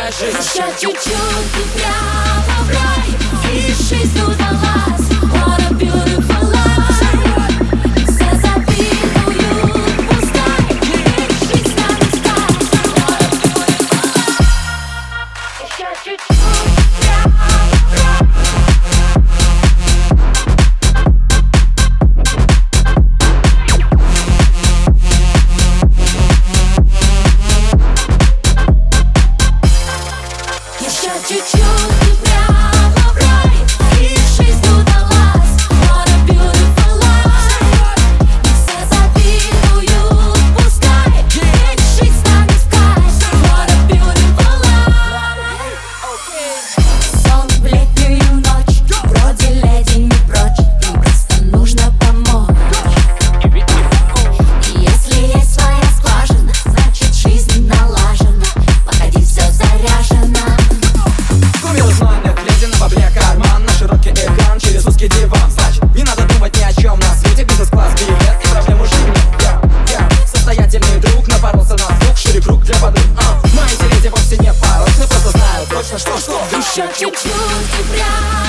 моя жизнь. Еще чуть-чуть и прямо в рай, и жизнь удалась. What a beautiful life. Все завидуют, пускай жизнь станет сказкой. What a beautiful life. Еще чуть-чуть прямо в рай. Еще чуть-чуть и прямо в рай, и жизнь удалась. What a beautiful life. И все завидуют, пускай ведь жизнь станет сказкой. What a beautiful life. Сон в летнюю ночь, вроде леди не прочь, им просто нужно помочь. И если есть своя скважина, значит жизнь налажена. Походи, все заряжено. Кумир знает, леди на бабле карман, на широкий экран, через узкий диван. Значит, не надо думать ни о чем на свете. Бизнес-класс, билет и проблем уже нет. Я состоятельный друг, напоролся на звук, шире круг для подруг. Мои эти леди вовсе не порочны, просто знают точно, что. Еще чуть-чуть и прямо